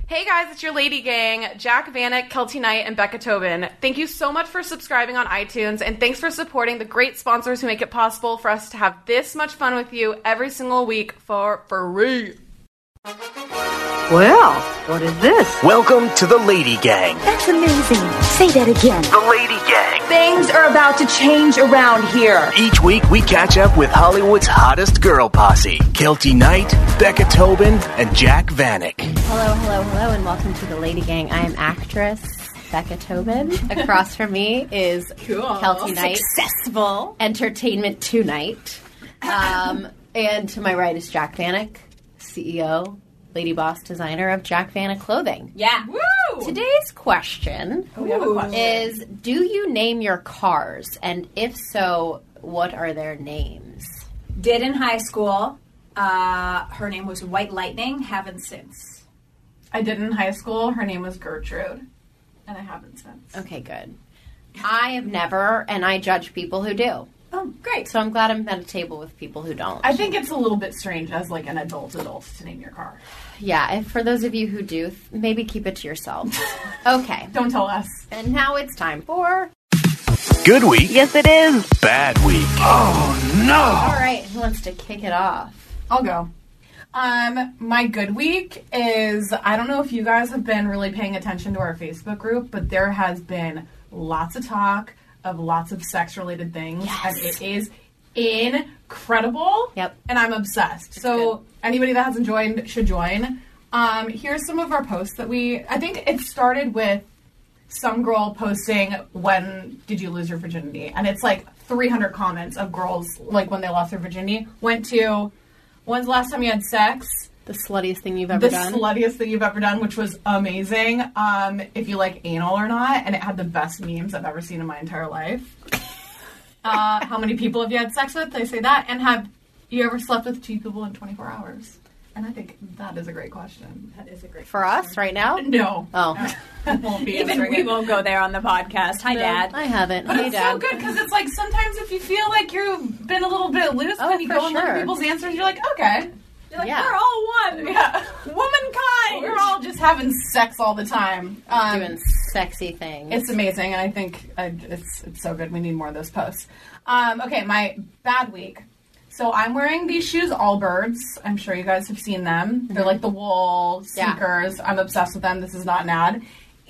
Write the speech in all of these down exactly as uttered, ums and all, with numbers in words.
Hey guys, it's your Lady Gang, Jack Vanek, Kelty Knight, and Becca Tobin. Thank you so much for subscribing on iTunes, and thanks for supporting the great sponsors who make it possible for us to have this much fun with you every single week for free. Well, what is this? Welcome to the Lady Gang. That's amazing. Say that again. The Lady Gang. Things are about to change around here. Each week we catch up with Hollywood's hottest girl posse. Kelty Knight, Becca Tobin, and Jack Vanek. Hello, hello, hello, and welcome to the Lady Gang. I am actress Becca Tobin. Across from me is Cool. Kelty Knight. Successful. Entertainment Tonight. Um, and to my right is Jack Vanek, C E O, Lady Boss designer of Jack Vanek Clothing. Yeah. Woo! Today's question, Oh, we have a question. is, do you name your cars? And if so, what are their names? Did in high school. Uh, her name was White Lightning. Haven't since. I did in high school. Her name was Gertrude, and I haven't since. Okay, good. I have never, and I judge people who do. Oh, great. So I'm glad I'm at a table with people who don't. I think it's a little bit strange as like an adult adult to name your car. Yeah, and for those of you who do, maybe keep it to yourself. Okay. Don't tell us. And now it's time for... Good week. Yes, it is. Bad week. Oh, no. All right, who wants to kick it off? I'll go. Um, my good week is, I don't know if you guys have been really paying attention to our Facebook group, but there has been lots of talk of lots of sex-related things, Yes. and it is incredible. Yep. And I'm obsessed. So anybody that hasn't joined should join. Um, here's some of our posts that we, I think it started with some girl posting, when did you lose your virginity? And it's like three hundred comments of girls, like when they lost their virginity, went to, when's the last time you had sex? The sluttiest thing you've ever The done? sluttiest thing you've ever done, which was amazing. Um, if you like anal or not, and it had the best memes I've ever seen in my entire life. uh, how many people have you had sex with? They say that. And have you ever slept with two people in twenty-four hours? And I think that is a great question. That is a great For us, right now? No. Oh. I won't be Even answering we it. won't go there on the podcast. Hi, Dad. I haven't. But Hey, it's Dad. so good because it's like sometimes if you feel like you've been a little bit loose Oh, when you for go and look sure. at people's answers, you're like, okay. You're like, Yeah. we're all one. Yeah. Womankind. We're all just having sex all the time. Um, Doing sexy things. It's amazing, and I think I, it's it's so good. We need more of those posts. Um, okay, my bad week. So I'm wearing these shoes, Allbirds. I'm sure you guys have seen them. They're like the wool Yeah. sneakers. I'm obsessed with them. This is not an ad.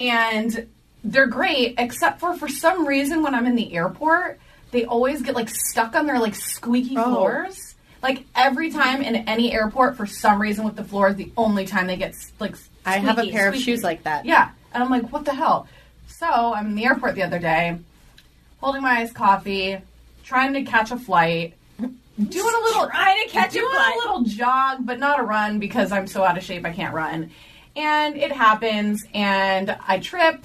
And they're great, except for for some reason when I'm in the airport, they always get like stuck on their like squeaky Oh. floors. Like every time in any airport, for some reason with the floors, the only time they get like I have a squeaky, pair of squeaky. shoes like that. Yeah. And I'm like, what the hell? So I'm in the airport the other day, holding my iced coffee, trying to catch a flight, doing a little Trying to catch a doing flight. a little jog, but not a run because I'm so out of shape I can't run. And it happens, and I trip,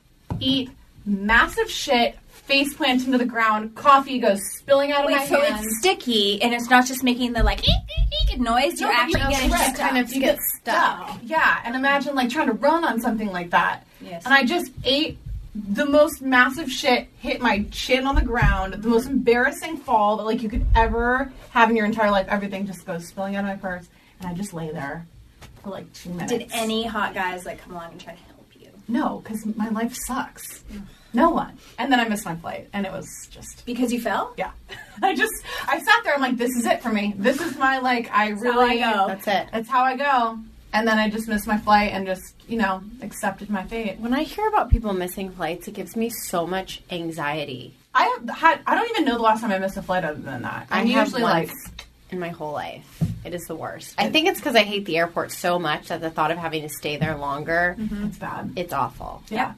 eat massive shit, face plant into the ground, coffee goes spilling out of my Wait, so hands. it's sticky, and it's not just making the, like, eek, eek, eek noise. You're No, but actually you getting trip, stuck. kind of you get get stuck. Yeah, and imagine like trying to run on something like that. Yes. And I just ate the most massive shit, hit my chin on the ground, the most embarrassing fall that like you could ever have in your entire life. Everything just goes spilling out of my purse, and I just lay there for like two minutes. Did any hot guys, like, come along and try to help you? No, because my life sucks. No one. And then I missed my flight, and it was just Because you fell? yeah. I just I sat there. I'm like, this is it for me. This is my like. I how really. I go. That's it. That's how I go. And then I just missed my flight and just, you know, accepted my fate. When I hear about people missing flights, it gives me so much anxiety. I have had, I don't even know the last time I missed a flight other than that. I'm I have usually once like, in my whole life. It is the worst. I think it's because I hate the airport so much that the thought of having to stay there longer, it's bad. it's awful. Yeah.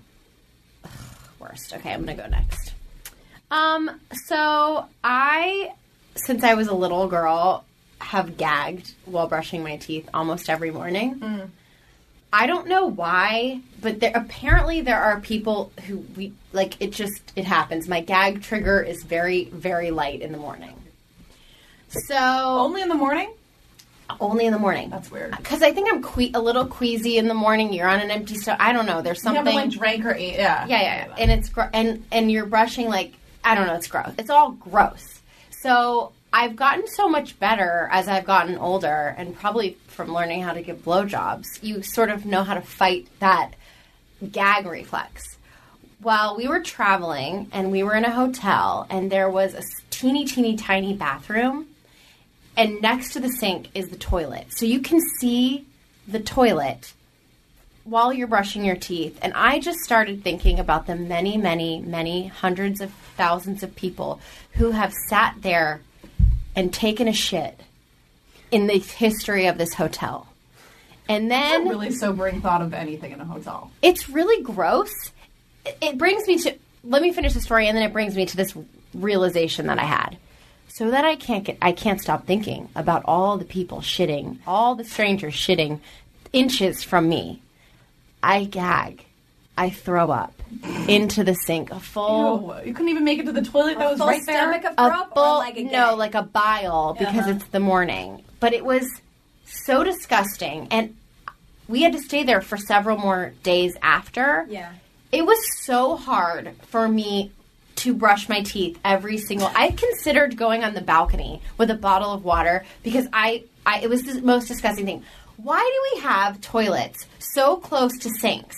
Worst. Okay, I'm gonna go next. Um, so I, since I was a little girl, have gagged while brushing my teeth almost every morning. I don't know why, but there apparently there are people who we like. It just it happens. My gag trigger is very very light in the morning. So Only in the morning? only in the morning. That's weird. Because I think I'm que- a little queasy in the morning. You're on an empty stomach. I don't know. There's You something. haven't like drank or ate. Yeah. Yeah, yeah, yeah. And it's gr- and and you're brushing like I don't know. It's gross. It's all gross. So I've gotten so much better as I've gotten older, and probably from learning how to give blowjobs. You sort of know how to fight that gag reflex. While we were traveling, and we were in a hotel, and there was a teeny, teeny, tiny bathroom, and next to the sink is the toilet. So you can see the toilet while you're brushing your teeth. And I just started thinking about the many, many, many hundreds of thousands of people who have sat there and taken a shit in the history of this hotel. And then... That's a really sobering thought of anything in a hotel. It's really gross. It brings me to... Let me finish the story, and then it brings me to this realization that I had. So that I can't get... I can't stop thinking about all the people shitting, all the strangers shitting inches from me. I gag. I throw up into the sink. A full... Ew, you couldn't even make it to the toilet that was full right there? stomach of A throw up full... or like a no, gag? like a bile, because Uh-huh. it's the morning. But it was so disgusting. And we had to stay there for several more days after. Yeah. It was so hard for me to brush my teeth every single... I considered going on the balcony with a bottle of water because I, I it was the most disgusting thing. Why do we have toilets so close to sinks?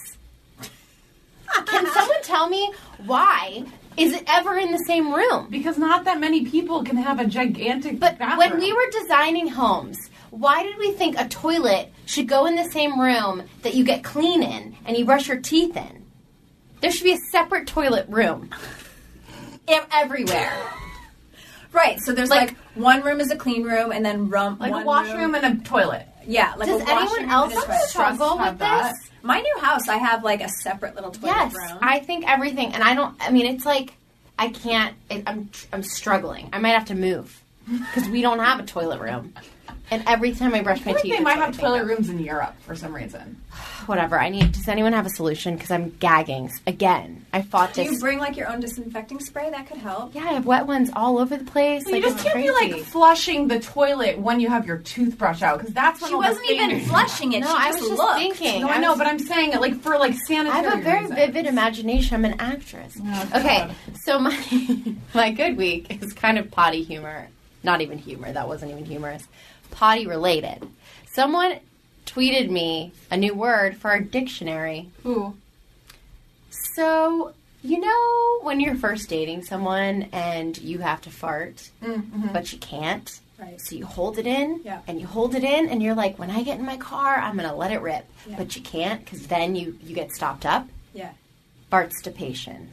Can someone tell me why is it ever in the same room? Because not that many people can have a gigantic But bathroom. when we were designing homes, why did we think a toilet should go in the same room that you get clean in and you brush your teeth in? There should be a separate toilet room. Ev- everywhere. Right, so there's like, Like- one room is a clean room and then rum, Like one a washroom and a toilet. Yeah, like Does a anyone washroom else and a toilet. struggle have with that. this? My new house, I have like a separate little toilet Yes, room. I think everything, and I don't. I mean, it's like I can't. It, I'm I'm struggling. I might have to move because we don't have a toilet room, and every time I brush my I think teeth, they it's might what I have think toilet of. rooms in Europe for some reason. Whatever. I need. Does anyone have a solution? Because I'm gagging again. I fought Do this. you bring like your own disinfecting spray? That could help. yeah, I have wet ones all over the place. Well, like you just it's can't crazy. be like flushing the toilet when you have your toothbrush out because that's when She all the wasn't even stain- flushing it. No, she I just was just looked. thinking. No, I I know, was- but I'm saying it like for like I sanitary have a very reasons. vivid imagination. I'm an actress. Oh, okay, God. so my my good week is kind of potty humor. Not even humor. That wasn't even humorous. Potty related. Someone tweeted me a new word for our dictionary. Ooh. So, you know when you're first dating someone and you have to fart, Mm-hmm. but you can't? Right. So you hold it in, Yeah. and you hold it in, and you're like, when I get in my car, I'm going to let it rip. Yeah. But you can't, because then you, you get stopped up. Yeah. Fartstipation.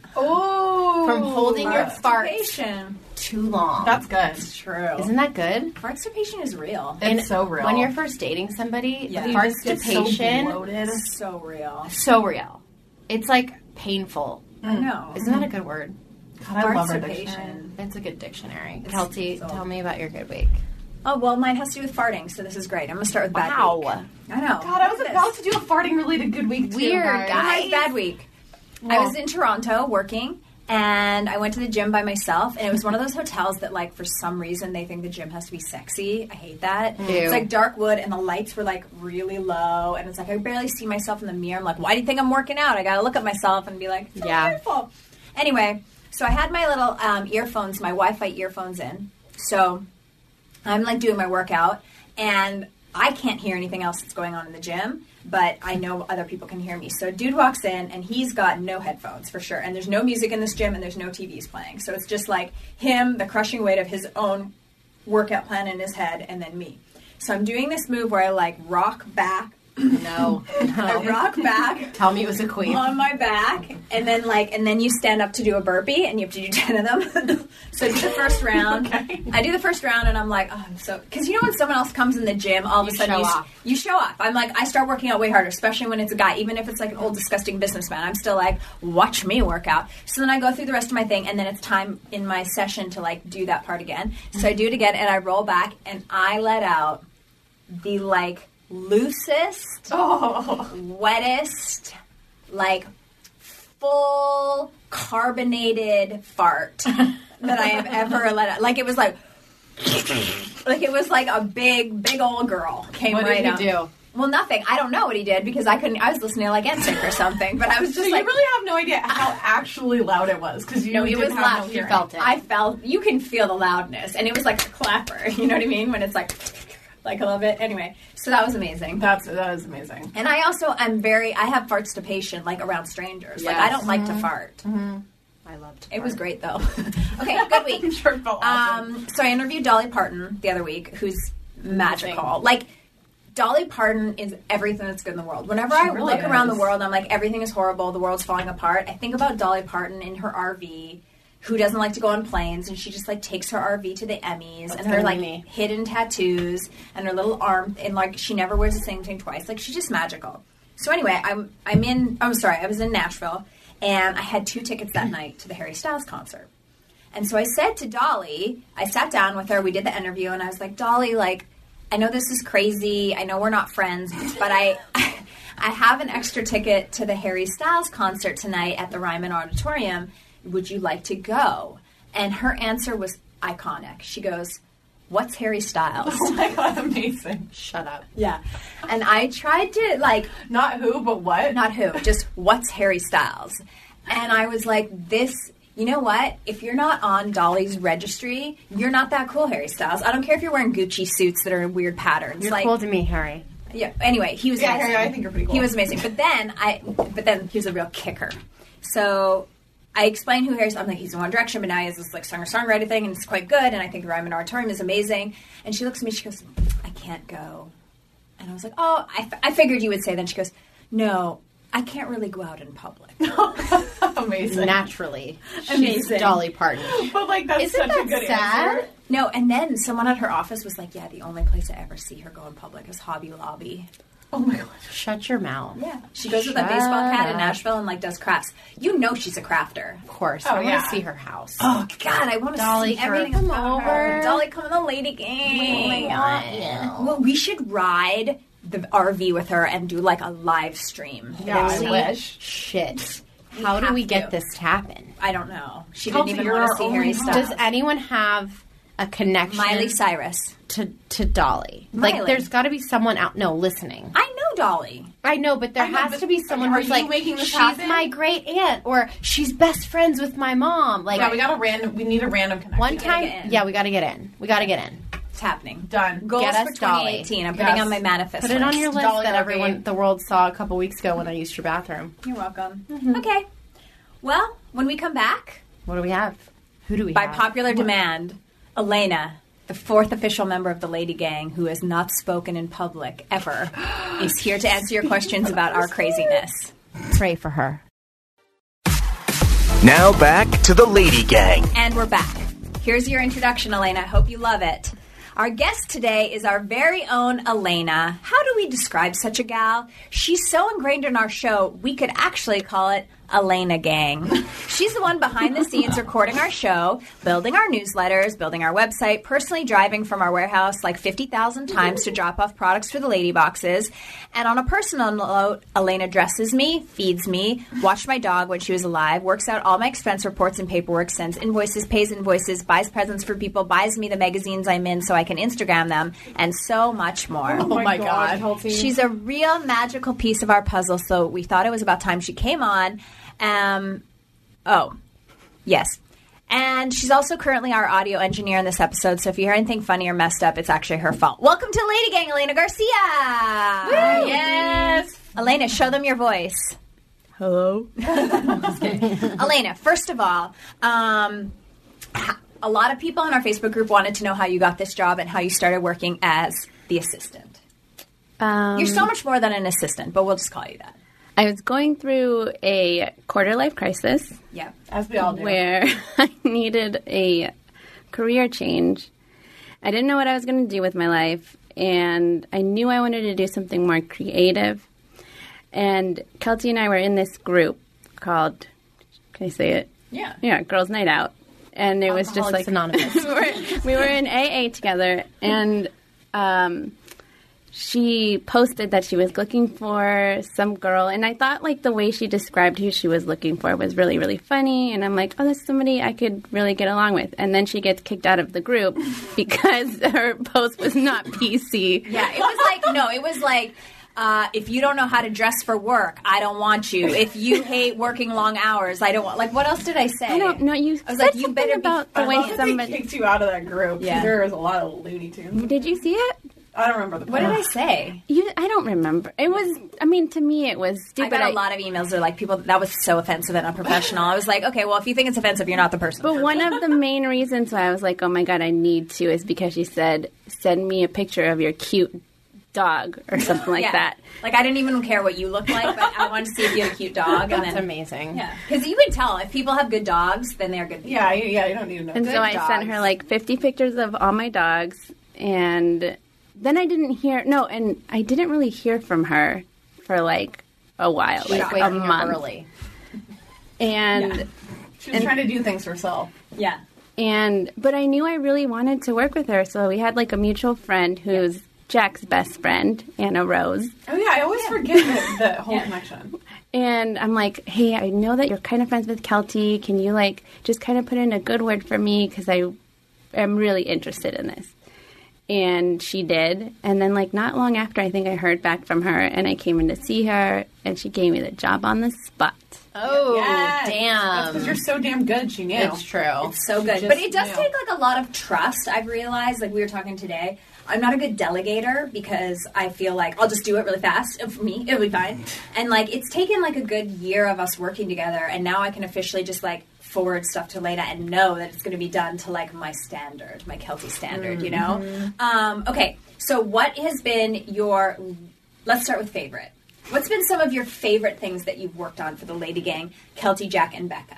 Oh. From holding your farts Constipation. too long. That's good. It's true. Isn't that good? Constipation is real. It's And so real. When you're first dating somebody, Yeah. the You just get so fartstipation, bloated. It's so real. so real. It's like painful. I know. Isn't that a good word? God, I love our Fartstipation. dictionary. It's a good dictionary. It's- Kelty, it's all- tell me about your good week. Oh, well, mine has to do with farting, so this is great. I'm going to start with bad Wow. week. I know. God, I was Look at about this. to do a farting related good week too. Weird, guys. guys. Mine's bad week. I was in Toronto working, and I went to the gym by myself, and it was one of those hotels that, like, for some reason, they think the gym has to be sexy. I hate that. Ew. It's like dark wood, and the lights were, like, really low, and it's like I barely see myself in the mirror. I'm like, why do you think I'm working out? I gotta look at myself and be like, so Yeah. beautiful. Anyway, so I had my little um, earphones, my Wi-Fi earphones in, so I'm, like, doing my workout, and I can't hear anything else that's going on in the gym, but I know other people can hear me. So a dude walks in, and he's got no headphones, for sure. And there's no music in this gym, and there's no T Vs playing. So it's just like him, the crushing weight of his own workout plan in his head, and then me. So I'm doing this move where I, like, rock back. No. I rock back Tell me it was a queen. on my back, and then like, and then you stand up to do a burpee, and you have to do ten of them. So I do the first round. Okay. I do the first round, and I'm like, oh, I'm so because you know when someone else comes in the gym, all of a You sudden show you, s- off. you show off. I'm like, I start working out way harder, especially when it's a guy, even if it's like an old disgusting businessman. I'm still like, watch me work out. So then I go through the rest of my thing, and then it's time in my session to like do that part again. So I do it again, and I roll back, and I let out the like loosest, Oh. wettest, like full carbonated fart that I have ever let out. Like it was like, like it was like a big, big old girl came What right did you out. do? Well, nothing. I don't know what he did because I couldn't. I was listening to like N Sync or something, but I was just so like, you really have no idea how actually loud it was because you no, it didn't was have loud. no You hearing. felt it. I felt. You can feel the loudness, and it was like a clapper. You know what I mean? When it's like, like I love it. Anyway, so that was amazing. That's that is amazing. And I also am very. I have fartstipation, like around strangers. Like Yes. I don't like to fart. Mm-hmm. I loved it. It was great though. Okay, good week. I'm sure it felt awesome. Um, so I interviewed Dolly Parton the other week, who's magical. Like, Dolly Parton is everything that's good in the world. Whenever She I really look around is. the world, I'm like, everything is horrible, the world's falling apart. I think about Dolly Parton in her R V, who doesn't like to go on planes, and she just, like, takes her R V to the Emmys, That's and her, gonna like, be me. hidden tattoos, and her little arm, and, like, she never wears the same thing twice. Like, she's just magical. So anyway, I'm, I'm in, I'm sorry, I was in Nashville, and I had two tickets that night to the Harry Styles concert. And so I said to Dolly, I sat down with her, we did the interview, and I was like, Dolly, like, I know this is crazy, I know we're not friends, but I I have an extra ticket to the Harry Styles concert tonight at the Ryman Auditorium. Would you like to go? And her answer was iconic. She goes, what's Harry Styles? Oh my god, amazing. Shut up. Yeah. And I tried to, like, Not who, but what? not who, just what's Harry Styles? And I was like, this, you know what? If you're not on Dolly's registry, you're not that cool, Harry Styles. I don't care if you're wearing Gucci suits that are in weird patterns. You're like, cool to me, Harry. yeah. Anyway, he was Yeah, amazing. Harry, I think you're pretty cool. He was amazing. But then I, but then he was a real kicker. So I explained who Harry Styles. I'm like, he's in One Direction, but now he has this like singer-songwriter thing, and it's quite good. And I think the Ryman Auditorium is amazing. And she looks at me. She goes, I can't go. And I was like, oh, I, f- I figured you would say. Then she goes, no, I can't really go out in public. Amazing. Naturally. She's Amazing. Dolly Parton. But like that's Isn't such that a good sad? answer. No, and then someone at her office was like, yeah, the only place I ever see her go in public is Hobby Lobby. Oh my god. Shut your mouth. Yeah. She goes with a Shut baseball hat in up. Nashville and like does crafts. You know she's a crafter. Of course. Oh, I want yeah. to see her house. Oh God, I want to Dolly, see everything come about her. over. Dolly, come on the lady gang. Oh my God. Well, we should ride the R V with her and do like a live stream. Yeah, I Holy wish. shit. How do have we get to. this to happen? I don't know. She Kelsey, didn't even you're want our to see only Harry host. Styles. Does anyone have a connection Miley Cyrus. to to Dolly? Miley. Like, there's got to be someone out. No, listening. I know Dolly. I know, but there I know, has but to be someone are who's you like, making this she's happen? my great aunt, or she's best friends with my mom. Like, Yeah, we got a random. We need a random connection. one gotta time, get in. yeah, we got to get in. We got to get in. It's happening. Done. Goals Get us for Dolly. twenty eighteen. I'm putting Yes. on my manifest. Put it on list. your list Dolly that R V. everyone, the world saw a couple weeks ago when I used your bathroom. You're welcome. Mm-hmm. Okay. Well, when we come back, What do we have? Who do we by have? popular demand, Elena, the fourth official member of the Lady Gang who has not spoken in public ever, is here to answer your questions about our craziness. Pray for her. Now back to the Lady Gang. And we're back. Here's your introduction, Elena. I hope you love it. Our guest today is our very own Elena. How do we describe such a gal? She's so ingrained in our show, we could actually call it Elena Gang. She's the one behind the scenes recording our show, building our newsletters, building our website, personally driving from our warehouse like fifty thousand times to drop off products for the lady boxes. And on a personal note, Elena dresses me, feeds me, watched my dog when she was alive, works out all my expense reports and paperwork, sends invoices, pays invoices, buys presents for people, buys me the magazines I'm in so I can Instagram them, and so much more. Oh my god. Kelsey. She's a real magical piece of our puzzle, so we thought it was about time she came on. Um, oh, yes. And she's also currently our audio engineer in this episode, so if you hear anything funny or messed up, it's actually her fault. Welcome to Lady Gang, Elena Garcia! Yes. Elena, show them your voice. Hello? Elena, first of all, um, a lot of people in our Facebook group wanted to know how you got this job and how you started working as the assistant. Um, You're so much more than an assistant, but we'll just call you that. I was going through a quarter life crisis Yeah. As we all do. where I needed a career change. I didn't know what I was going to do with my life, and I knew I wanted to do something more creative. And Kelty and I were in this group called, can I say it? Yeah. Yeah, Girls Night Out. And it was just Alcoholics like Anonymous. we, were, we were in A A together, and um, she posted that she was looking for some girl, and I thought like the way she described who she was looking for was really, really funny, and I'm like, oh, that's somebody I could really get along with. And then she gets kicked out of the group because her post was not P C. Yeah, it was like, no, it was like, Uh, if you don't know how to dress for work, I don't want you. If you hate working long hours, I don't want. Like, what else did I say? I don't know. You I was said like, you something better be- about the I way love that they somebody. kicked you out of that group. Yeah. There was a lot of Looney Tunes. Did you see it? I don't remember the What did I say? You, I don't remember. It was. I mean, to me, it was I stupid. got a lot of emails that are like, people, that was so offensive and unprofessional. I was like, okay, well, if you think it's offensive, you're not the person. But one of the main reasons why I was like, oh my god, I need to, is because she said, send me a picture of your cute dog or something like Yeah. that. Like, I didn't even care what you looked like, but I wanted to see if you had a cute dog. And That's then, amazing. yeah. Because you can tell, if people have good dogs, then they're good people. Yeah, you- yeah, you don't need to know. And Good so I dogs. sent her like fifty pictures of all my dogs, and then I didn't hear, no, and I didn't really hear from her for like a while, She's like a waking up month. early. And Yeah. She was trying to do things herself. Yeah. And but I knew I really wanted to work with her, so we had like a mutual friend who's Jack's best friend, Anna Rose. Oh yeah, I always forget the, the whole connection. And I'm like, hey, I know that you're kind of friends with Kelty. Can you like just kind of put in a good word for me, because I am really interested in this. And she did. And then like not long after, I think I heard back from her, and I came in to see her, and she gave me the job on the spot. Oh, Yes. That's damn. because you're so damn good. She knew. It's true. It's so good. Just But it does knew. take like a lot of trust, I've realized. Like we were talking today. I'm not a good delegator because I feel like I'll just do it really fast. And for me, it'll be fine. And like it's taken like a good year of us working together, and now I can officially just like forward stuff to Lena and know that it's going to be done to like my standard, my Kelty standard, you know? Um, okay, so what has been your, let's start with favorite. What's been some of your favorite things that you've worked on for the Lady Gang, Kelty, Jack, and Becca?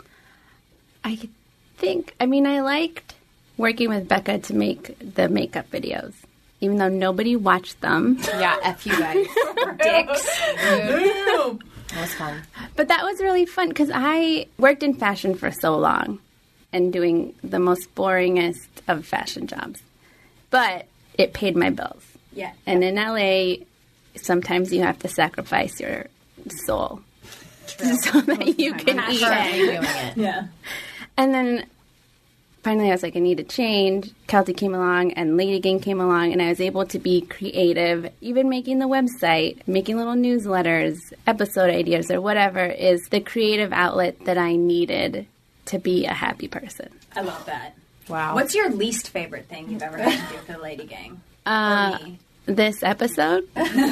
I think, I mean, I liked working with Becca to make the makeup videos, even though nobody watched them. Yeah, F you guys. Dicks. Boom. That was fun. But that was really fun because I worked in fashion for so long and doing the most boringest of fashion jobs. But it paid my bills. Yeah. And in L A, sometimes you have to sacrifice your soul so that you can eat. Currently doing it. Yeah. And then finally I was like, I need to change. Kelty came along and Lady Gang came along, and I was able to be creative, even making the website, making little newsletters, episode ideas, or whatever is the creative outlet that I needed to be a happy person. I love that. Wow. What's your least favorite thing you've ever had to do for the Lady Gang? Uh, Or me? This episode,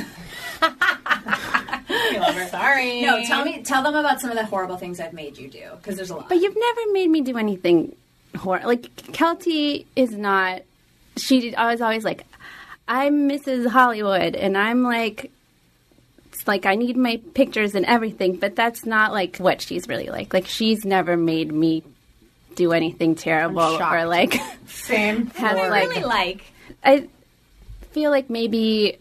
Sorry. No, tell me, tell them about some of the horrible things I've made you do, because there's a lot. but you've never made me do anything hor Like, Kelty is not, she I was always like, I'm Missus Hollywood, and I'm like, it's like I need my pictures and everything, but that's not like what she's really like. Like, she's never made me do anything terrible I'm shocked. or like Same. has I like really like. I feel like maybe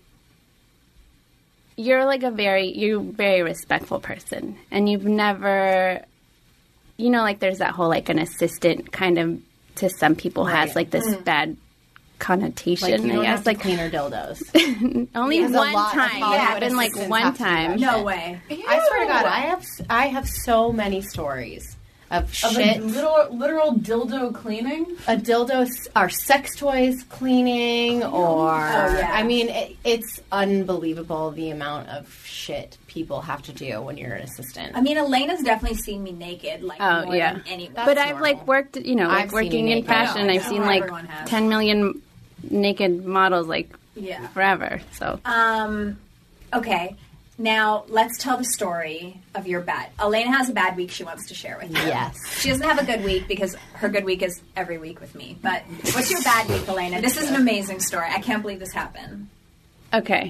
you're like a very you're a very respectful person, and you've never, you know, like there's that whole like an assistant kind of to some people has like this bad connotation. Like, you I don't guess have to like clean her dildos. only There's a one lot of time. It Hollywood happened like assistants one have to do time. that. No Shit. way. I swear to God, I have I have so many stories of Of shit. a literal, literal dildo cleaning. A dildo, or sex toys cleaning, or yeah. I mean, it, it's unbelievable the amount of shit people have to do when you're an assistant. I mean, Elena's definitely seen me naked, like Oh more yeah, than anyone. but That's I've normal. like worked, you know, like I've seen working you in naked. fashion. I know, I've I seen know. like Everyone has. ten million naked models like yeah. forever. So Um. Okay. Now let's tell the story of your bad. Elena has a bad week she wants to share with you. Yes. She doesn't have a good week because her good week is every week with me. But what's your bad week, Elena? This is an amazing story. I can't believe this happened. okay.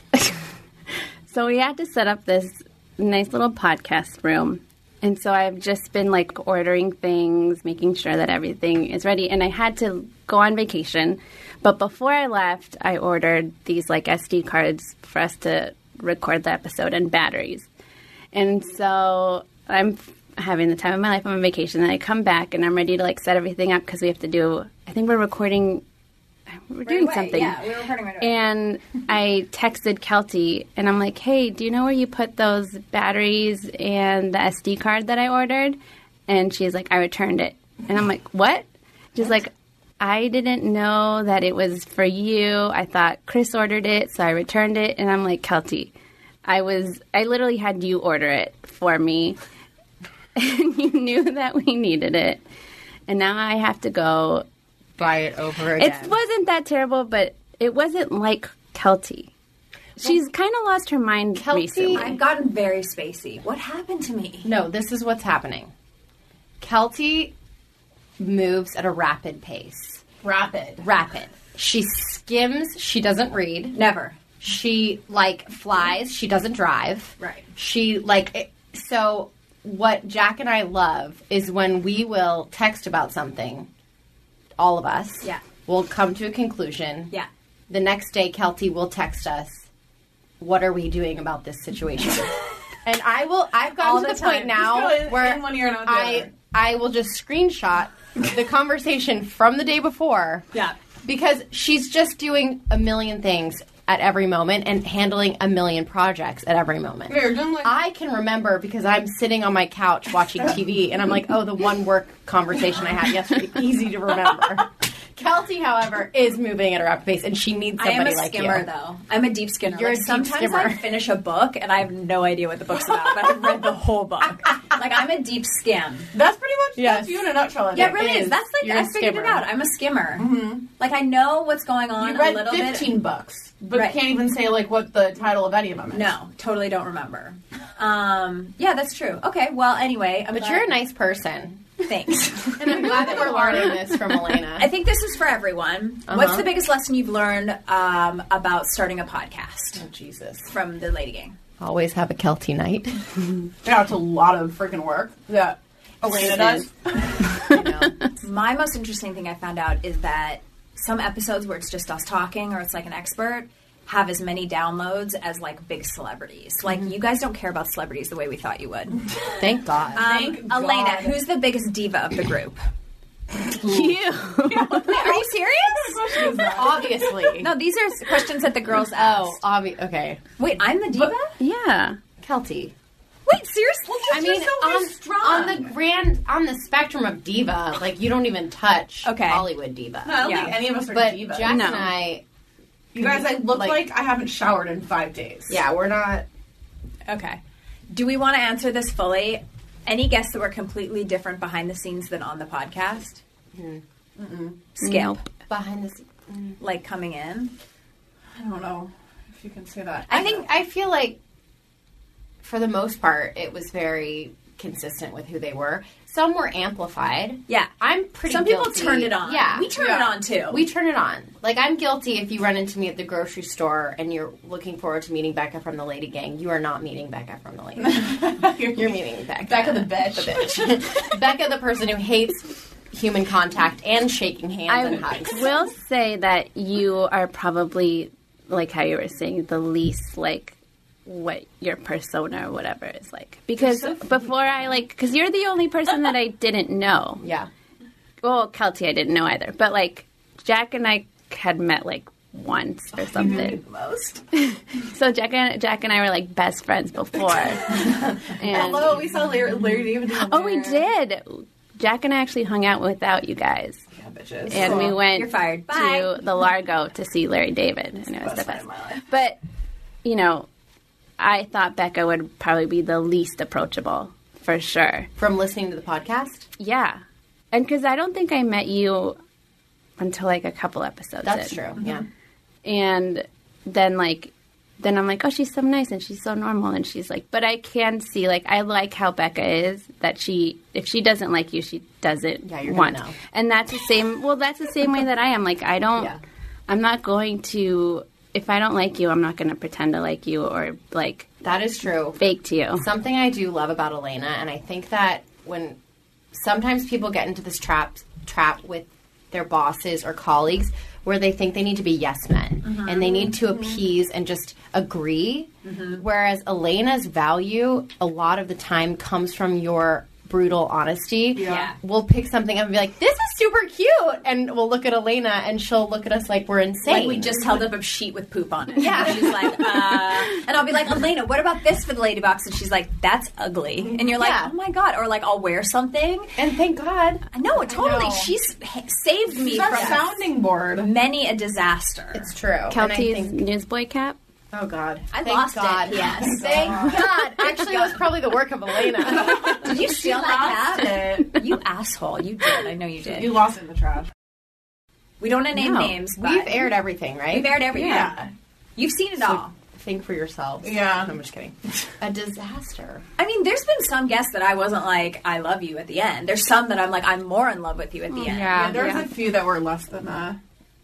So we had to set up this nice little podcast room. And so I've just been like ordering things, making sure that everything is ready. And I had to go on vacation. But before I left, I ordered these like S D cards for us to record the episode and batteries. And so I'm f- having the time of my life. I'm on vacation. And I come back and I'm ready to like set everything up because we have to do, I think we're recording, we're Right doing away. something. Yeah, we were recording right away. And I texted Kelty, and I'm like, hey, do you know where you put those batteries and the S D card that I ordered? And she's like, I returned it. And I'm like, what? She's like, I didn't know that it was for you. I thought Chris ordered it, so I returned it. And I'm like, Kelty, I was, I literally had you order it for me. And you knew that we needed it. And now I have to go buy it over again. It wasn't that terrible, but it wasn't like Kelty. She's well, kind of lost her mind Kelty, recently. I've gotten very spacey. What happened to me? No, this is what's happening. Kelty moves at a rapid pace. Rapid. Rapid. She skims. She doesn't read. Never. She, like, flies. She doesn't drive. Right. She, like, it, so what Jack and I love is when we will text about something, all of us. Yeah. We'll come to a conclusion. Yeah. The next day, Kelty will text us, what are we doing about this situation? And I will, I've gotten all to the, the point now in, where in one ear and out the I, other. I will just screenshot the conversation from the day before. Yeah. Because she's just doing a million things at every moment and handling a million projects at every moment. Yeah, you're doing like- I can remember because I'm sitting on my couch watching T V and I'm like, oh, the one work conversation I had yesterday, easy to remember. Kelty, however, is moving at a rapid pace, and she needs somebody I am a like skimmer, you. though. I'm a deep skimmer. You're like, a deep sometimes skimmer. I finish a book, and I have no idea what the book's about, but I've read the whole book. Like, I'm a deep skim. That's pretty much Yes. that's you in a nutshell. I Yeah, it think. really It is. is. That's like, You're I a figured skimmer. it out. I'm a skimmer. Mm-hmm. Like, I know what's going on You read a little fifteen bit. books, but Right. can't even say like what the title of any of them is. No, totally don't remember. Um, yeah, that's true. Okay, well, anyway. I'm But glad- you're a nice person. Thanks. And I'm glad that we're learning this from Elena. I think this is for everyone. Uh-huh. What's the biggest lesson you've learned um, about starting a podcast Oh, Jesus. from the Lady Gang? Always have a Kelty night. Yeah, it's a lot of freaking work that Elena does. I know. My most interesting thing I found out is that some episodes where it's just us talking or it's like an expert have as many downloads as like big celebrities. Like, you guys don't care about celebrities the way we thought you would. Thank God. Um, Thank Elena, God. who's the biggest diva of the group? You. Are you serious? Obviously. No, these are questions that the girls asked. Oh, obvi- okay. Wait, I'm the diva? Yeah. Kelty. Wait, seriously? I mean, so on, strong. on the grand, on the spectrum of diva, like, you don't even touch Okay. Hollywood diva. No, I don't Yeah. think any of us are But divas. Jack No. and I, you guys, I look like- like, I haven't showered in five days. yeah, we're not. Okay. Do we want to answer this fully? Any guests that were completely different behind the scenes than on the podcast? Skip. Nope. Behind the scenes. Like coming in? I don't know if you can say that. I think, I feel like, for the most part, it was very consistent with who they were. Some were amplified. Yeah. I'm pretty Some people guilty. turned it on. Yeah. We turn Yeah. it on too. We turn it on. Like, I'm guilty if you run into me at the grocery store and you're looking forward to meeting Becca from the Lady Gang. You are not meeting Becca from the Lady Gang. You're meeting Becca. Becca the bitch. The bitch. Becca the person who hates human contact and shaking hands and I hugs. will say that you are probably, like how you were saying, the least, like, what your persona or whatever is like. Because before I, like, because you're the only person that I didn't know. Yeah. Well, Kelty I didn't know either. But, like, Jack and I had met, like, once or something. Most. So Jack and, Jack and I were, like, best friends before. and, Hello, we saw Larry, Larry David. oh, we did. Jack and I actually hung out without you guys. Yeah, bitches. And we went You're fired. Bye. to the Largo to see Larry David. And it was the Best night best. of my life. But, you know, I thought Becca would probably be the least approachable, for sure. From listening to the podcast? Yeah. And because I don't think I met you until, like, a couple episodes That's in. true. Yeah. And then, like, then I'm like, oh, she's so nice and she's so normal. And she's like, but I can see, like, I like how Becca is, that she, if she doesn't like you, she doesn't Yeah, you're want. gonna know. And that's the same, well, that's the same way that I am. Like, I don't, Yeah. I'm not going to, if I don't like you, I'm not going to pretend to like you or, like, That is true. fake to you. Something I do love about Elena, and I think that when sometimes people get into this trap trap with their bosses or colleagues where they think they need to be yes men Mm-hmm. and they need to appease and just agree, whereas Elena's value a lot of the time comes from your brutal honesty. Yeah. We'll pick something up and be like, this is super cute. And we'll look at Elena and she'll look at us like we're insane. Like we just held up a sheet with poop on it. Yeah. And she's like, uh, and I'll be like, Elena, what about this for the lady box? And she's like, that's ugly. And you're like, Yeah. oh my God. Or like, I'll wear something. And thank God. I know, totally. know. She's h- saved me It's our from sounding board. many a disaster. It's true. And I Kelty's think- newsboy cap. Oh, God. I Thank lost God. it, yes. Thank God. Actually, it was probably the work of Elena. Did you steal that Lost cap? it. You asshole. You did. I know you did. You lost it in the trash. We don't want to name No. names, but We've aired everything, right? we've aired everything. Yeah. You've seen it So all. think for yourselves. Yeah. No, I'm just kidding. A disaster. I mean, there's been some guests that I wasn't like, I love you at the end. There's some that I'm like, I'm more in love with you at the end. Yeah, there was yeah. a few that were less than uh,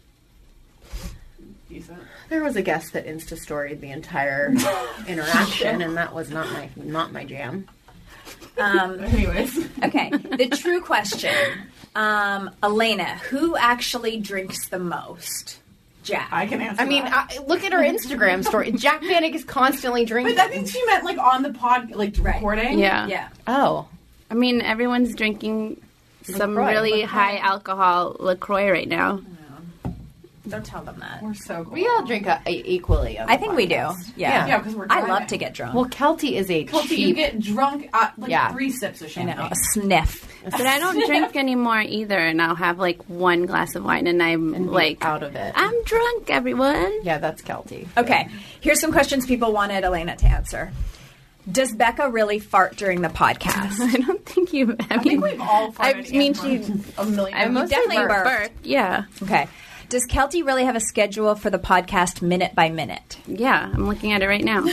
decent. There was a guest that Insta-storied the entire interaction, and that was not my not my jam. Um, Anyways. okay, the true question. Um, Elena, who actually drinks the most? Jack. I can answer I mean, that. I, look at her Instagram story. Jack Vanek is constantly drinking. But I think she meant like on the pod, like Right. recording. Yeah. Yeah. Oh. I mean, everyone's drinking some LaCroix. really LaCroix. high alcohol LaCroix right now. Don't tell them that. We're so cool. We all drink uh, equally. on the I think we do. podcast. Yeah. Yeah, because we're I driving. love to get drunk. Well, Kelty is a Kelty, cheap. you get drunk at like Yeah. three sips of I champagne. know. A sniff. But I don't drink anymore either, and I'll have like one glass of wine, and I'm and be like, out of it. I'm drunk, everyone. Yeah, that's Kelty. Okay, here's some questions people wanted Elena to answer. Does Becca really fart during the podcast? I don't think you. I, I think we've all I farted mean, and she. burped a million I times. mostly definitely burp- burped. burp. Yeah, Okay. Does Kelty really have a schedule for the podcast minute by minute? yeah. I'm looking at it right now.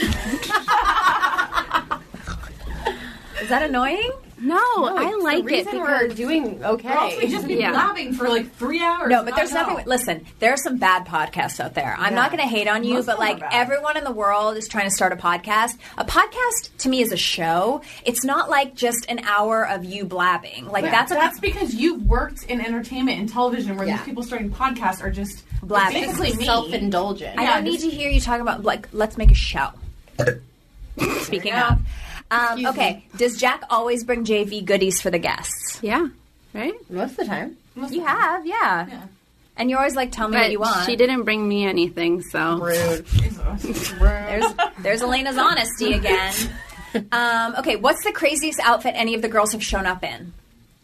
Is that annoying? No, I It's like the it reason we're because doing okay. Or else we just be Yeah. blabbing for like three hours. No, but and there's not nothing. know. Listen, there are some bad podcasts out there. I'm Yeah. not going to hate on you, Most but of them like are bad. everyone in the world is trying to start a podcast. A podcast to me is a show. It's not like just an hour of you blabbing. Like But that's a that's because you've worked in entertainment and television, where Yeah. these people starting podcasts are just Blabbing. Basically me. self-indulgent. I Yeah, don't need just- to hear you talk about like let's make a show. Speaking of, um, Excuse okay, me. does Jack always bring J V goodies for the guests? yeah, right. Most of the time. You have, yeah. Yeah. And you're always like, tell me But what you want. she didn't bring me anything, so Rude. Jesus. There's there's Elena's honesty again. Um, okay, what's the craziest outfit any of the girls have shown up in?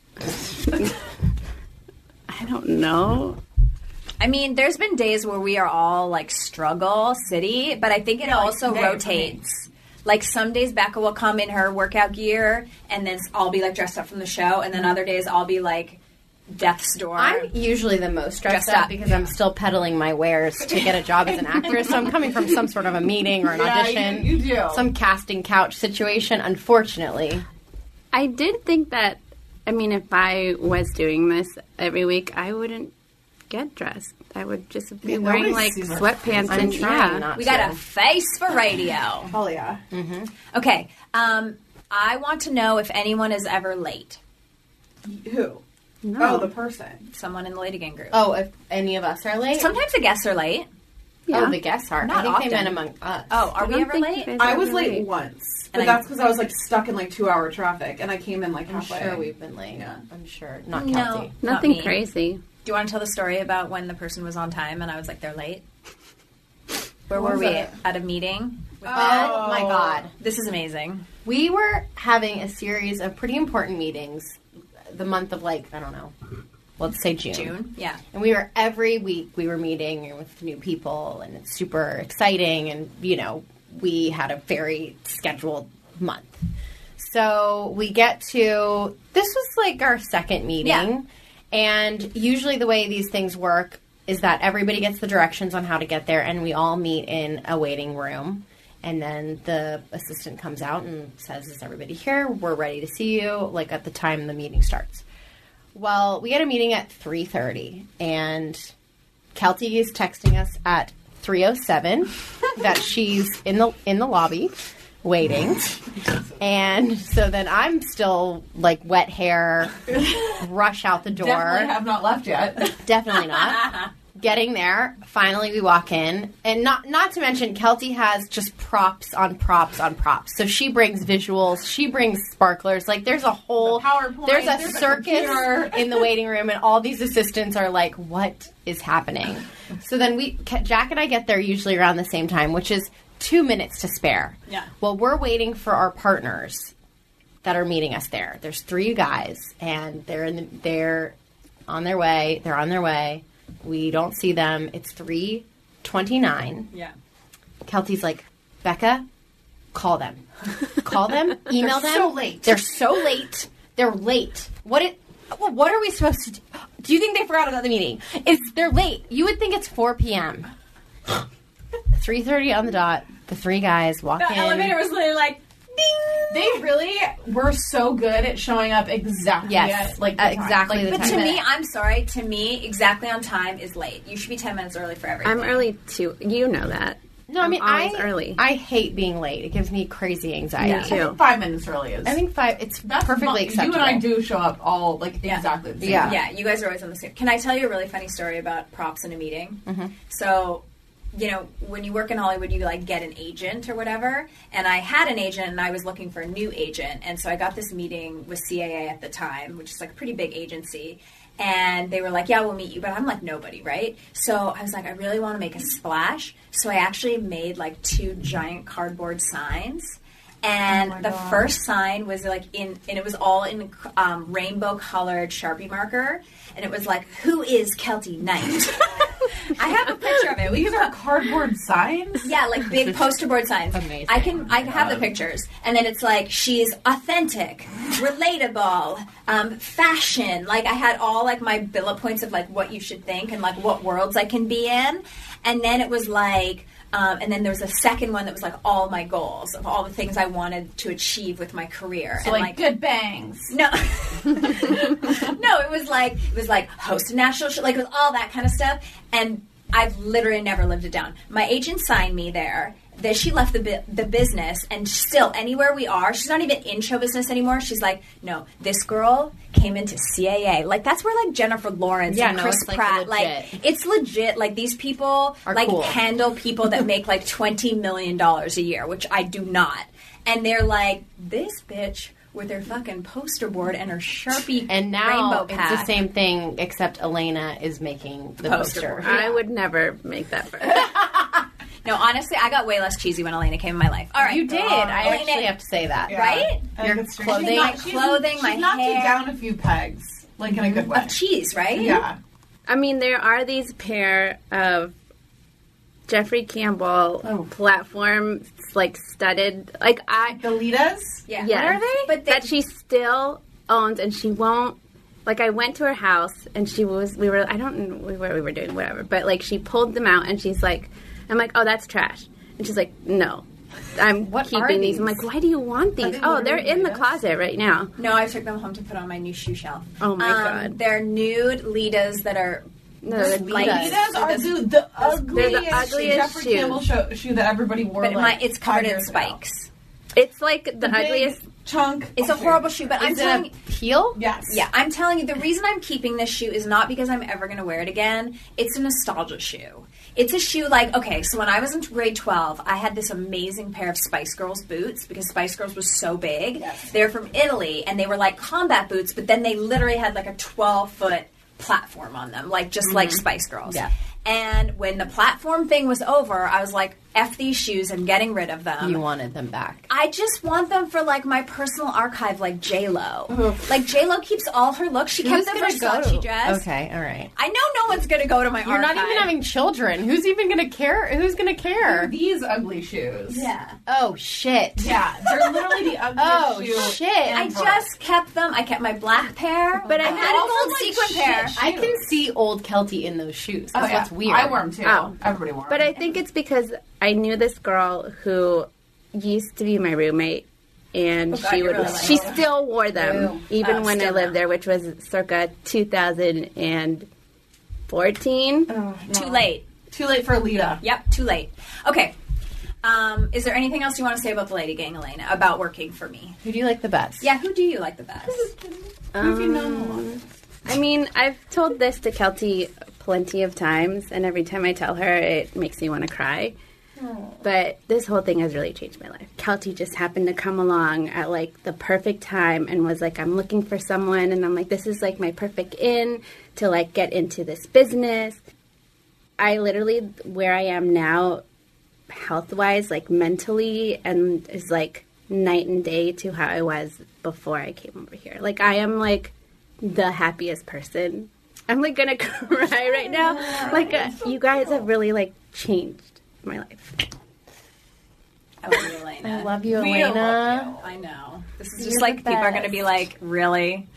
I don't know. I mean, there's been days where we are all like struggle city, but I think it Yeah, like also today for me. rotates. Like some days Becca will come in her workout gear, and then I'll be like dressed up from the show, and then other days I'll be like death's door. I'm usually the most stressed Dressed up up. because I'm still peddling my wares to get a job as an actress. So I'm coming from some sort of a meeting or an Yeah, audition. you- you do. Some casting couch situation, unfortunately. I did think that. I mean, if I was doing this every week, I wouldn't get dressed. I would just be Yeah, wearing nobody like sees our sweatpants I'm and trying yeah. not we to. got a face for radio. Oh yeah. Okay, um, I want to know if anyone is ever late. Who? No. Oh, the person. Someone in the Lady Gang group. Oh, if any of us are late? Sometimes the guests are late. Yeah. Oh, the guests are. Not I think often. they meant among us. Oh, are I we don't ever think late? you guys I are was late late. once, And but I- that's because I was like stuck in like two hour traffic, and I came in like I'm halfway. sure we've been late. Yeah. I'm sure. Not No. Kelty. Not Nothing me. crazy. Do you want to tell the story about when the person was on time and I was like, they're late? Where What were was we? that? At a meeting? Oh, my God. This is amazing. We were having a series of pretty important meetings the month of, like, I don't know, let's say June. June? Yeah. And we were, every week, we were meeting with new people, and it's super exciting, and, you know, we had a very scheduled month. So we get to, this was like our second meeting, Yeah. and usually the way these things work is that everybody gets the directions on how to get there, and we all meet in a waiting room. And then the assistant comes out and says, is everybody here? We're ready to see you, like at the time the meeting starts. Well, we had a meeting at three thirty, and Kelty is texting us at three oh seven that she's in the in the lobby waiting. And so then I'm still like wet hair, rush out the door. Definitely have not left yet. Definitely not. getting there, finally we walk in, and not not to mention Kelty has just props on props on props. So she brings visuals, she brings sparklers. Like there's a whole The PowerPoint, there's a there's a circus computer. in the waiting room, and all these assistants are like, "What is happening?" So then we Jack and I get there usually around the same time, which is two minutes to spare. Yeah. Well, we're waiting for our partners that are meeting us there. There's three guys, and they're in the, they're on their way. They're on their way. We don't see them. It's three twenty-nine. Yeah. Kelty's like, Becca, call them. Call them. Email They're them. so late. They're so late. They're late. What it? What are we supposed to do? Do you think they forgot about the meeting? It's they're late. You would think it's four p.m. three thirty on the dot. The three guys walk The in. elevator was literally like, ding. They really were so good at showing up exactly Yes, at, like, the uh, time. exactly Like, the But time. to me, I'm sorry, to me, exactly on time is late. You should be ten minutes early for everything. I'm early too. You know that. No, I I'm mean always I early. I hate being late. It gives me crazy anxiety. Me too. five minutes early is. I think five. It's that's perfectly fine. acceptable. You and I do show up all like Yeah. exactly the same Yeah. time. Yeah, you guys are always on the same. Can I tell you a really funny story about props in a meeting? Mm-hmm. So, you know, when you work in Hollywood, you like get an agent or whatever. And I had an agent, and I was looking for a new agent. And so I got this meeting with C A A at the time, which is like a pretty big agency. And they were like, yeah, we'll meet you. But I'm like, nobody, right? So I was like, I really want to make a splash. So I actually made like two giant cardboard signs. And Oh my the God. first sign was like in, and it was all in um, rainbow colored Sharpie marker. And it was like, who is Kelty Knight? I have a picture of it. We These can are cardboard signs? yeah, like big poster board signs. Amazing. I can I have the pictures, and then it's like she's authentic, relatable, um, fashion. Like I had all like my bullet points of like what you should think and like what worlds I can be in, and then it was like. Um, and then there was a second one that was like all my goals of all the things I wanted to achieve with my career. So and like, good bangs. no, no, it was like it was like host a national show, like it was all that kind of stuff. And I've literally never lived it down. My agent signed me there. Then she left the bu- the business, and still anywhere we are, she's not even in show business anymore. She's like, no, this girl came into C A A. Like that's where like Jennifer Lawrence Yeah, and no, Chris it's, like, Pratt, legit. like it's legit. Like these people Are like cool. handle people that make like twenty million dollars a year, which I do not. And they're like, this bitch with her fucking poster board and her Sharpie And now rainbow it's pack. the same thing, except Elena is making the Poster poster. board. I would never make that first. No, honestly, I got way less cheesy when Elena came in my life. All right, You did. I Elena- actually have to say that. Yeah. Right? I Your think it's true. clothing- She's My she's- clothing, she's my knocked hair. you down a few pegs, like in a good way. Of cheese, right? Yeah. I mean, there are these pair of Jeffrey Campbell Oh. platform like studded like I The Litas? Yeah. yes, What are they? But they, that she still owns, and she won't. Like I went to her house, and she was. We were. I don't know what we were doing, whatever. But like she pulled them out, and she's like, "I'm like, oh, that's trash." And she's like, "No, I'm What keeping are these. these? I'm like, "Why do you want these?" they Oh, they're literally in the Litas? closet right now. no, I took them home to put on my new shoe shelf. Oh, my Um, God. They're nude Litas that are No, they're like Litas. Litas are the, the ugliest, ugliest Jeffrey shoe. Campbell show, shoe that everybody wore. but like, my, it's five covered in years ago. spikes. It's like the, The big ugliest. chunk. It's a of shoe. horrible shoe, but I'm Is telling it you. a heel? Yes. Yeah, I'm telling you, the reason I'm keeping this shoe is not because I'm ever going to wear it again. It's a nostalgia shoe. It's a shoe like, okay, so when I was in grade twelve, I had this amazing pair of Spice Girls boots because Spice Girls was so big. Yes. They're from Italy, and they were like combat boots, but then they literally had like a twelve-foot platform on them, like just like Spice Girls. Yeah. And when the platform thing was over, I was like, F these shoes, I'm getting rid of them. You wanted them back. I just want them for like my personal archive, like J Lo. Like J Lo keeps all her looks. She kept the Versace dress. Okay, all right. I know no one's gonna go to my You're archive. not even having children. Who's even going to care? Who's going to care? These ugly shoes. Yeah. Oh, shit. Yeah, they're literally the ugliest Oh, shoe. shit. I ever. just kept them. I kept my black pair, But I I had had a also, gold like, sequin shit pair. shoes. I can see old Kelty in those shoes. That's Oh, yeah. what's weird. I wore them too. Oh. Everybody wore them. But I think it's because I knew this girl who used to be my roommate, and God, she you would really like she her. still wore them Ooh. even Oh, when I still lived now. there, which was circa two thousand fourteen. Oh, no. Too late. Too late for Alita. Yep, too late. Okay. Um, is there anything else you want to say about the Lady Gang, Elena, about working for me? Who do you like the best? Yeah, who do you like the best? Who have you known? I mean, I've told this to Kelty plenty of times, and every time I tell her, it makes me want to cry. But this whole thing has really changed my life. Kelty just happened to come along at, like, the perfect time and was like, I'm looking for someone. And I'm like, this is, like, my perfect in to, like, get into this business. I literally, where I am now, health-wise, like, mentally, and is, like, night and day to how I was before I came over here. Like, I am, like, the happiest person. I'm, like, gonna cry right now. Like, uh, you guys have really, like, changed my life. I love you, Elena. I love you, We Elena. love you. I know. This is You're just like the people are going to be like, really?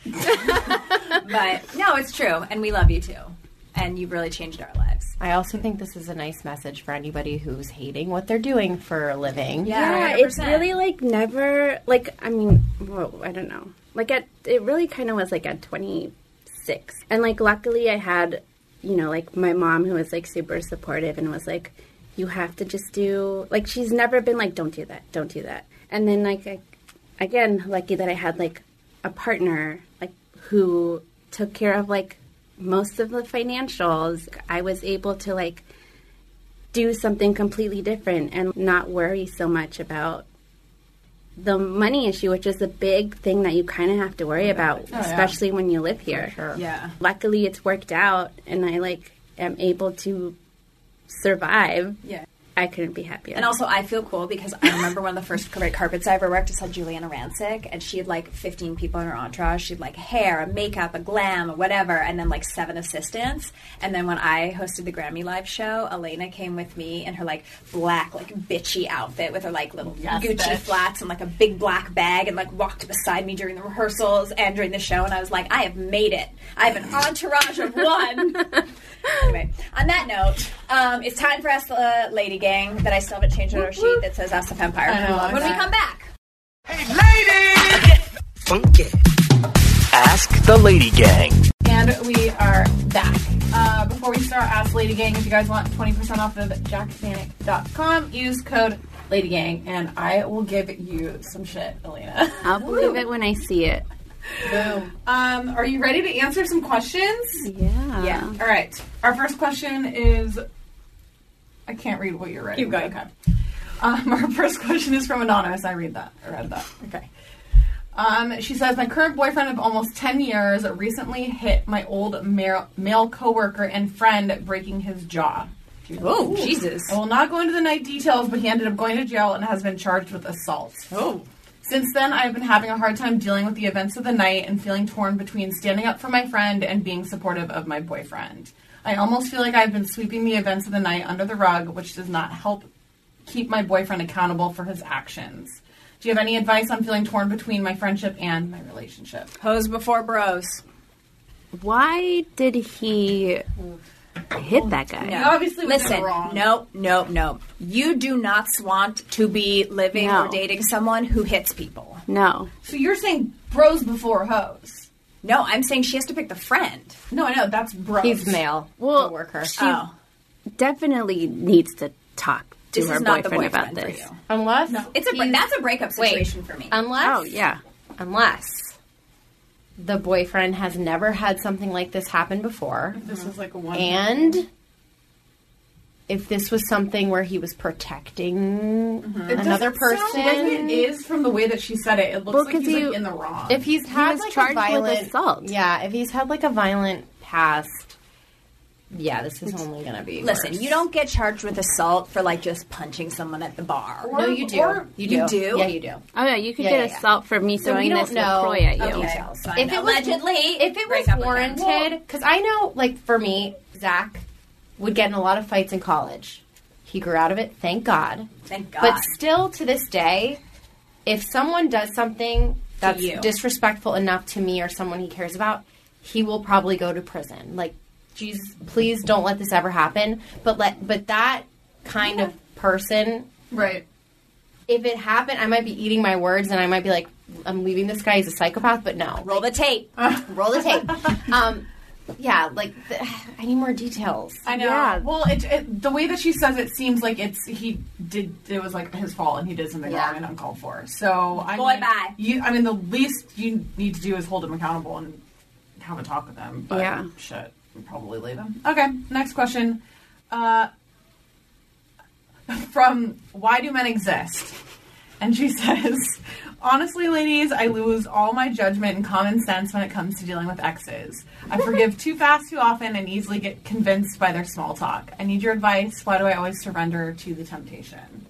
But no, it's true. And we love you too. And you've really changed our lives. I also think this is a nice message for anybody who's hating what they're doing for a living. Yeah, Yeah, one hundred it's percent. really, like, never, like, I mean, whoa, I don't know. Like, at, it really kind of was, like, at twenty-six. And, like, luckily I had, you know, like, my mom who was, like, super supportive and was, like, you have to just do, like, she's never been like, don't do that, don't do that. And then, like, I, again, lucky that I had, like, a partner, like, who took care of, like, most of the financials. I was able to, like, do something completely different and not worry so much about the money issue, which is a big thing that you kind of have to worry about, yeah. especially when you live here. Sure. Yeah. Luckily, it's worked out, and I, like, am able to survive. Yeah. I couldn't be happier. And also, I feel cool because I remember one of the first red carpets I ever worked. I saw Juliana Rancic, and she had like fifteen people in her entourage. She had like hair, a makeup, a glam, a whatever, and then like seven assistants. And then when I hosted the Grammy Live show, Elena came with me in her like black, like bitchy outfit with her like little Yes, Gucci bitch. flats and like a big black bag, and like walked beside me during the rehearsals and during the show. And I was like, I have made it. I have an entourage of one. Anyway, on that note, um, it's time for Ask the Lady Gang that I still haven't changed on our sheet that says Ask the Empire. I know, I when we know. come back. Hey, ladies! Funky. Ask the Lady Gang. And we are back. Uh, before we start, Ask Lady Gang, if you guys want twenty percent off of jack panic dot com, use code Lady Gang, and I will give you some shit, Elena. I'll believe it when I see it. Boom. Um, are you ready to answer some questions? Yeah. Yeah. All right. Our first question is... I can't read what you're writing. Keep going. Okay. Um, our first question is from Anonymous. I read that. I read that. Okay. Um, she says, my current boyfriend of almost ten years recently hit my old male, male coworker and friend, breaking his jaw. Oh, Jesus. I will not go into the night details, but he ended up going to jail and has been charged with assault. Oh. Since then, I've been having a hard time dealing with the events of the night and feeling torn between standing up for my friend and being supportive of my boyfriend. I almost feel like I've been sweeping the events of the night under the rug, which does not help keep my boyfriend accountable for his actions. Do you have any advice on feeling torn between my friendship and my relationship? Hoes before bros. Why did he hit that guy? You obviously was Listen, wrong. nope, nope, nope. You do not want to be living No. or dating someone who hits people. No. So you're saying bros before hoes? No, I'm saying she has to pick the friend. No, I know. That's bros. He's male. Well, worker. she Oh. definitely needs to talk to This her is not the boyfriend about boyfriend for this. you. Unless It's a he's- that's a breakup Wait. situation for me. unless Oh, yeah. unless the boyfriend has never had something like this happen before, This is like a one. and if this was something where he was protecting It another doesn't sound like person, it is from the way that she said it. It looks Well, like 'cause he's you- like in the wrong. if he's had was like charged a with violent assault. yeah, if he's had like a violent past, yeah, this is only gonna be Listen, worse. you don't get charged with assault for like just punching someone at the bar. No, you do. Or- you do. You do? Yeah, you do. Oh, yeah, you could Yeah, get yeah, yeah. assault for me So throwing we this don't know- LaCroix at you. Okay. Details. Fine. If it was Allegedly, if it break was up with them. warranted, because I know, like for me, Zach would get in a lot of fights in college. He grew out of it, thank God. Thank God. But still, to this day, if someone does something that's you. disrespectful enough to me or someone he cares about, he will probably go to prison. Like, Jesus, please don't let this ever happen. But let, but that kind of person, right. if it happened, I might be eating my words and I might be like, I'm leaving this guy. He's a psychopath. But no, roll the tape. roll the tape. um, yeah, like the, I need more details. I know. Yeah. Well, it, it, the way that she says it seems like it's he did it was like his fault and he did something Yeah. wrong and uncalled for. So I Boy, mean, bye. You, I mean, the least you need to do is hold him accountable and have a talk with him. But Yeah. shit. probably leave him. Okay, next question. Uh, from Why Do Men Exist? And she says, honestly, ladies, I lose all my judgment and common sense when it comes to dealing with exes. I forgive too fast, too often, and easily get convinced by their small talk. I need your advice. Why do I always surrender to the temptation?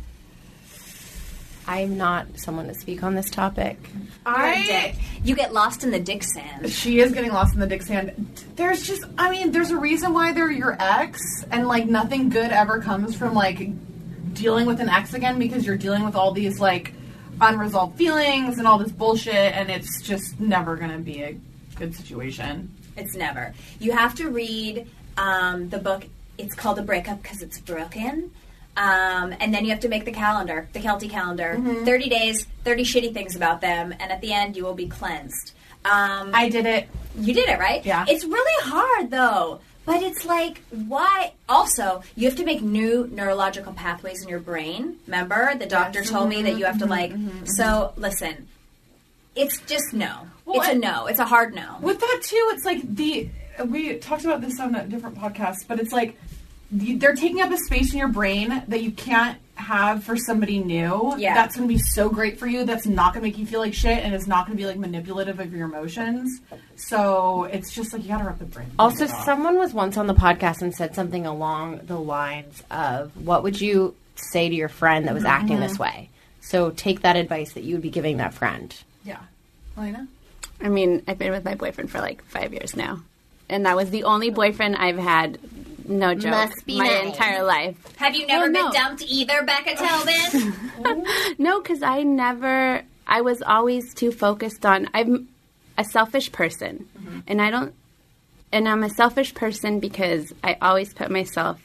I'm not someone to speak on this topic. You're a dick. You get lost in the dick sand. She is getting lost in the dick sand. There's just, I mean, there's a reason why they're your ex, and, like, nothing good ever comes from, like, dealing with an ex again, because you're dealing with all these, like, unresolved feelings and all this bullshit, and it's just never going to be a good situation. It's never. You have to read um, the book. It's called A Breakup Because It's Broken. Um, and then you have to make the calendar, the Kelty calendar. Mm-hmm. thirty days, thirty shitty things about them, and at the end you will be cleansed. Um, I did it. You did it, right? Yeah. It's really hard, though. But it's like, why? Also, you have to make new neurological pathways in your brain. Remember? The doctor yes. told me that you have to, like... Mm-hmm. So, listen. It's just no. Well, it's a no. It's a hard no. With that, too, it's like the... We talked about this on a different podcast, but it's like... They're taking up a space in your brain that you can't have for somebody new. Yeah. That's going to be so great for you. That's not going to make you feel like shit, and it's not going to be, like, manipulative of your emotions. So it's just, like, you got to rip the brain. Also, someone was once on the podcast and said something along the lines of, what would you say to your friend that was mm-hmm. acting this way? So take that advice that you would be giving that friend. Yeah. Elena? I mean, I've been with my boyfriend for, like, five years now. And that was the only boyfriend I've had... No joke. Must be my nice. entire life. Have you never well, been no. dumped either, Becca Tobin? No, because I never... I was always too focused on... I'm a selfish person. Mm-hmm. And I don't... And I'm a selfish person because I always put myself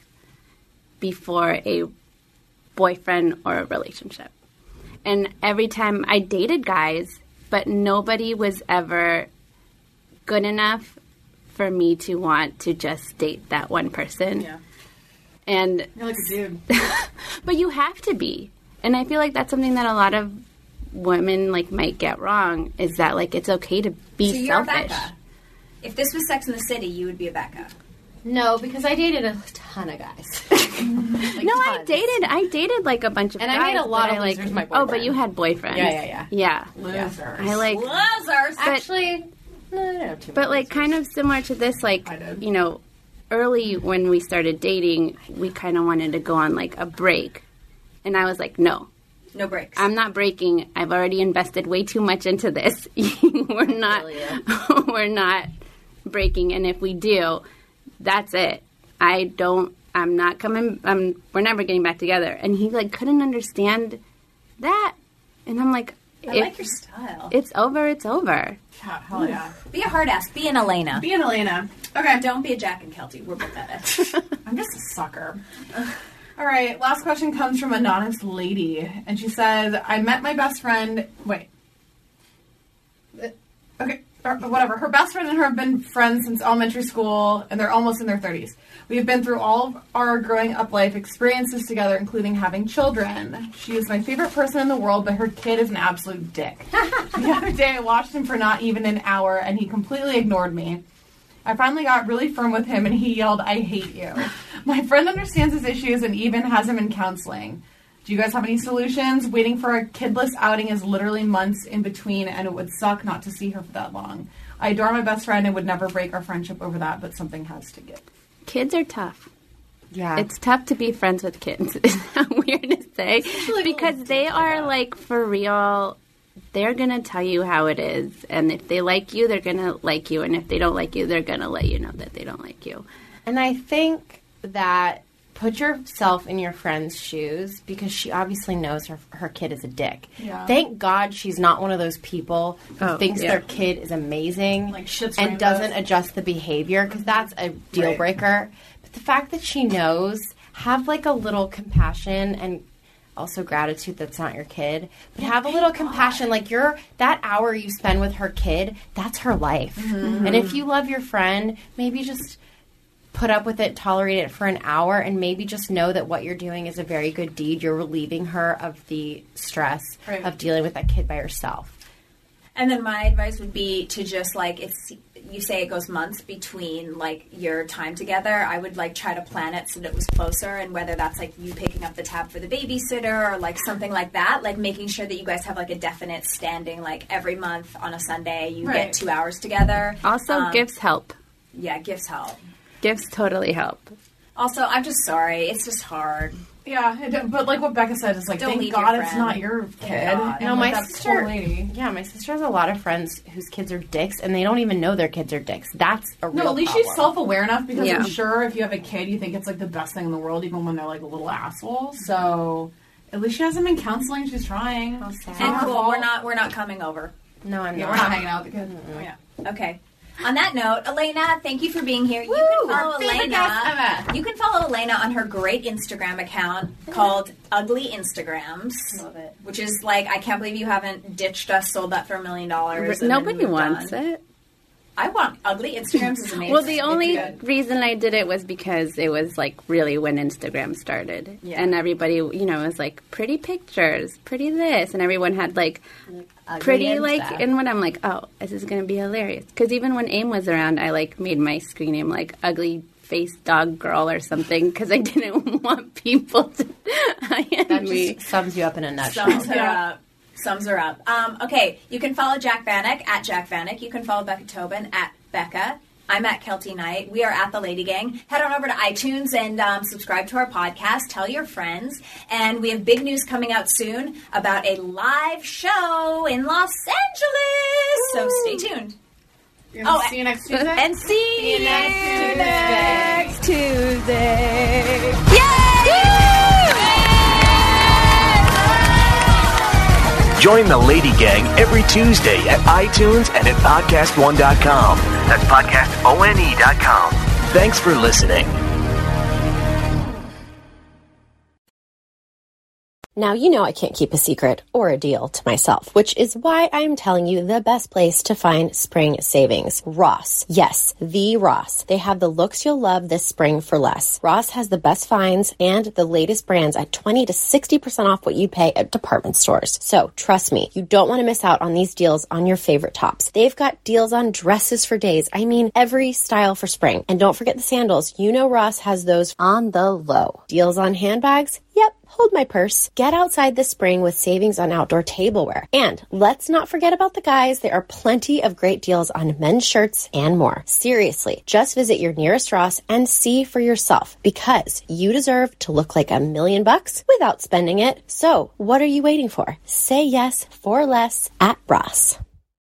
before a boyfriend or a relationship. And every time I dated guys, but nobody was ever good enough for me to want to just date that one person. Yeah. And you're like a dude. But you have to be. And I feel like that's something that a lot of women like might get wrong, is that like it's okay to be so you're selfish. A Becca. If this was Sex in the City, you would be a Becca. No, because I dated a ton of guys. like no, tons. I dated I dated like a bunch of and guys. I made a lot of like, losers my boyfriend. Oh, but you had boyfriends. Yeah, yeah, yeah. Yeah. Losers. Yeah. I like losers. But, Actually, no, no, no, too but like losers. kind of similar to this, like you know, early when we started dating, we kind of wanted to go on like a break, and I was like, no. No breaks. I'm not breaking. I've already invested way too much into this. we're not. we're not breaking, and if we do, that's it. I don't. I'm not coming. I'm. We're never getting back together. And he like couldn't understand that, and I'm like, I like your style. It's over. It's over. Yeah, hell yeah. Be a hard ass. Be an Elena. Be an Elena. Okay. Don't be a Jack and Kelty. We're pathetic. I'm just a sucker. All right, last question comes from Anonymous Lady, and she says, I met my best friend, wait, okay, or whatever, her best friend and her have been friends since elementary school, and they're almost in their thirties. We have been through all of our growing up life experiences together, including having children. She is my favorite person in the world, but her kid is an absolute dick. The other day, I watched him for not even an hour, and he completely ignored me. I finally got really firm with him, and he yelled, I hate you. My friend understands his issues and even has him in counseling. Do you guys have any solutions? Waiting for a kidless outing is literally months in between, and it would suck not to see her for that long. I adore my best friend and would never break our friendship over that, but something has to give. Kids are tough. Yeah. It's tough to be friends with kids. Is that weird to say? Because they are, like, for real... They're going to tell you how it is. And if they like you, they're going to like you. And if they don't like you, they're going to let you know that they don't like you. And I think that put yourself in your friend's shoes, because she obviously knows her her kid is a dick. Yeah. Thank God she's not one of those people who oh, thinks yeah. their kid is amazing like shits and rainbows. doesn't adjust the behavior, because that's a deal Right. breaker. But the fact that she knows, have like a little compassion and also gratitude that's not your kid, but have a little compassion. Like you're that hour you spend with her kid, that's her life. Mm-hmm. And if you love your friend, maybe just put up with it, tolerate it for an hour, and maybe just know that what you're doing is a very good deed. You're relieving her of the stress right. of dealing with that kid by herself. And then my advice would be to just like, it's, you say it goes months between like your time together. I would like try to plan it so that it was closer, and whether that's like you picking up the tab for the babysitter or like something like that, like making sure that you guys have like a definite standing, like every month on a Sunday you Right. get two hours together. Also, Um, gifts help. Yeah, gifts help. Gifts totally help. Also, I'm just sorry. It's just hard. Yeah, it, but like what Becca said is like, Don't thank leave God your it's friend. not your kid. God. And No, like, my that sister. poor lady. Yeah, my sister has a lot of friends whose kids are dicks, and they don't even know their kids are dicks. That's a real No, at least problem. she's self-aware enough, because Yeah. I'm sure if you have a kid, you think it's like the best thing in the world, even when they're like a little asshole. So at least she hasn't been counseling. She's trying. How sad. It's And not her cool, fault. we're not we're not coming over. No, I'm Yeah, not. we're not hanging out with the kid. Oh, yeah. Okay. On that note, Elena, thank you for being here. You can follow Our favorite Elena. guest ever. You can follow Elena on her great Instagram account called Ugly Instagrams. Love it. Which is like, I can't believe you haven't ditched us, sold that for a million dollars. and then Nobody moved wants on. it. I want Ugly Instagrams is amazing. Well, the It's only good. reason I did it was because it was like really when Instagram started, Yeah. and everybody, you know, was like pretty pictures, pretty this, and everyone had like Ugly pretty and like. stuff. And when I'm like, oh, this is gonna be hilarious, because even when AIM was around, I like made my screen name like Ugly Face Dog Girl or something, because I didn't want people to That hire me. just sums you up in a nutshell. Sums her up. Sums her up. Um, okay, you can follow Jack Vanek at Jack Vanek. You can follow Becca Tobin at Becca. I'm at Kelty Knight. We are at the Lady Gang. Head on over to iTunes and um, subscribe to our podcast. Tell your friends. And we have big news coming out soon about a live show in Los Angeles. So stay tuned. You're gonna Oh, see you next Tuesday. And see, you next next Tuesday. Join the Lady Gang every Tuesday at iTunes and at podcast one dot com. That's podcast one dot com. Thanks for listening. Now, you know I can't keep a secret or a deal to myself, which is why I'm telling you the best place to find spring savings. Ross. Yes, the Ross. They have the looks you'll love this spring for less. Ross has the best finds and the latest brands at twenty to sixty percent off what you pay at department stores. So, trust me, you don't want to miss out on these deals on your favorite tops. They've got deals on dresses for days. I mean, every style for spring. And don't forget the sandals. You know Ross has those on the low. Deals on handbags? Yep, hold my purse. Get outside this spring with savings on outdoor tableware. And let's not forget about the guys. There are plenty of great deals on men's shirts and more. Seriously, just visit your nearest Ross and see for yourself, because you deserve to look like a million bucks without spending it. So what are you waiting for? Say yes for less at Ross.